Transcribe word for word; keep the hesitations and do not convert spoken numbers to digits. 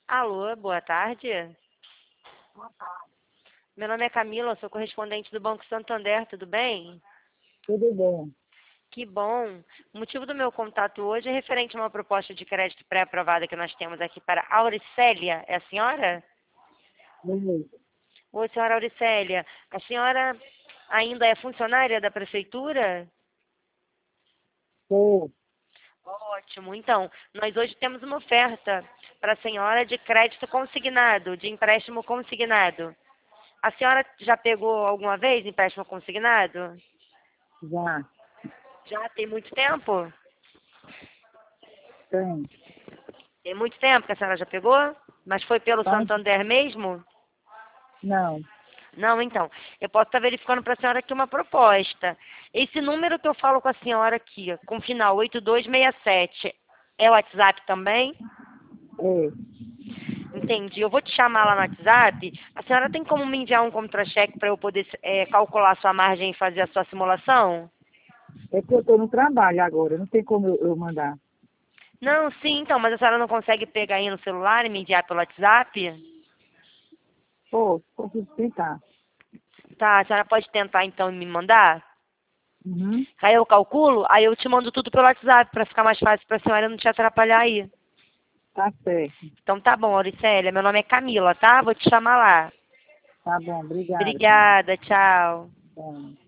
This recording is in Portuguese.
Alô, boa tarde. Meu nome é Camila, sou correspondente do Banco Santander, tudo bem? Tudo bom. Que bom. O motivo do meu contato hoje é referente a uma proposta de crédito pré-aprovada que nós temos aqui para a Auricélia. É a senhora? Beleza. Oi, senhora Auricélia. A senhora ainda é funcionária da prefeitura? Tô. Ótimo. Então, nós hoje temos uma oferta para a senhora de crédito consignado, de empréstimo consignado. A senhora já pegou alguma vez empréstimo consignado? Já. Já tem muito tempo? Tem. Tem muito tempo que a senhora já pegou? Mas foi pelo Faz? Santander mesmo? Não. Não, então. Eu posso estar verificando para a senhora aqui uma proposta. Esse número que eu falo com a senhora aqui, com final oito dois seis sete, é o WhatsApp também? É. Entendi. Eu vou te chamar lá no WhatsApp. A senhora tem como me enviar um contra-cheque para eu poder é, calcular a sua margem e fazer a sua simulação? É que eu tô no trabalho agora, não tem como eu, eu mandar. Não, sim, então, mas a senhora não consegue pegar aí no celular e me enviar pelo WhatsApp? Pô, consigo tentar. Tá, a senhora pode tentar então e me mandar? Uhum. Aí eu calculo, aí eu te mando tudo pelo WhatsApp para ficar mais fácil para a senhora não te atrapalhar aí. Tá certo. Então tá bom, Auricélia, meu nome é Camila, tá? Vou te chamar lá. Tá bom, obrigada. Obrigada, tchau. Tá.